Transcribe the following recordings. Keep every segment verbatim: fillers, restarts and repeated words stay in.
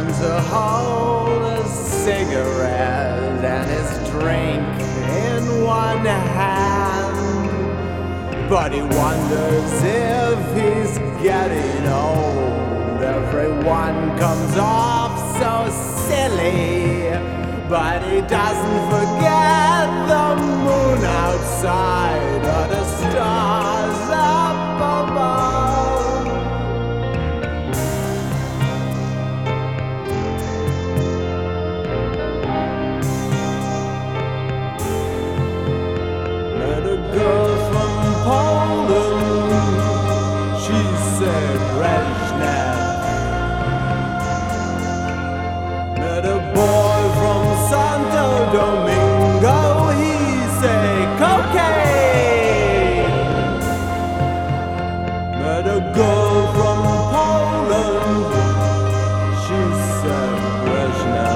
and to hold a cigarette and his drink in one hand. But he wonders if he's getting old. Everyone comes off so silly, but he doesn't forget the moon outside or the stars up above. Met a girl from Poland, she said Brezhnev. Met a boy from Santo Domingo, he said cocaine. Met a girl from Poland, she said Brezhnev.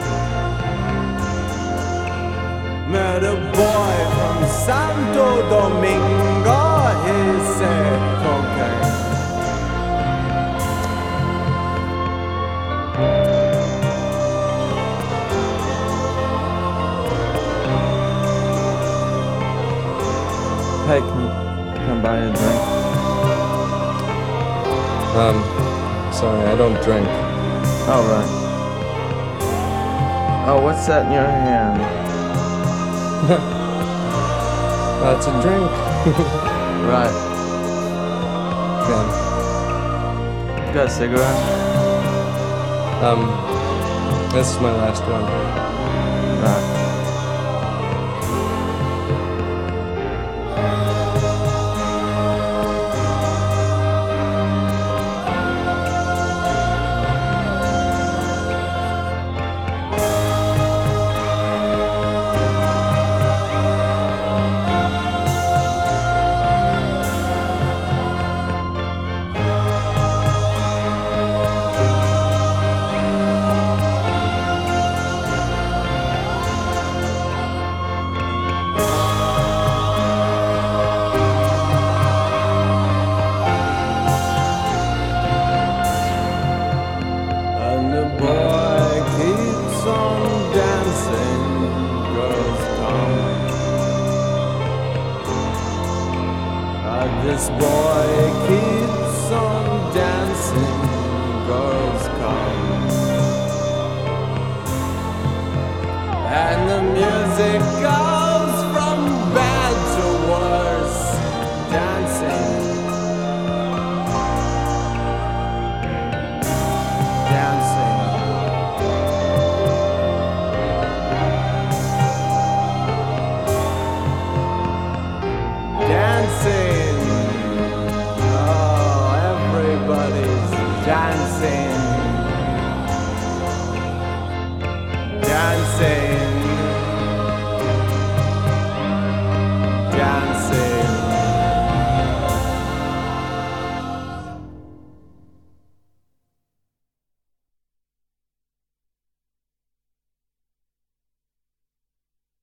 Met a boy from Santo Domingo, he said cocaine. Hey, can you come buy a drink? Um, sorry, I don't drink. All right. Oh, what's that in your hand? That's a drink. Right. Yeah. You got a cigarette? Um, this is my last one. Right. And the boy keeps on dancing, girls come. And this boy keeps on dancing, girls come. And the music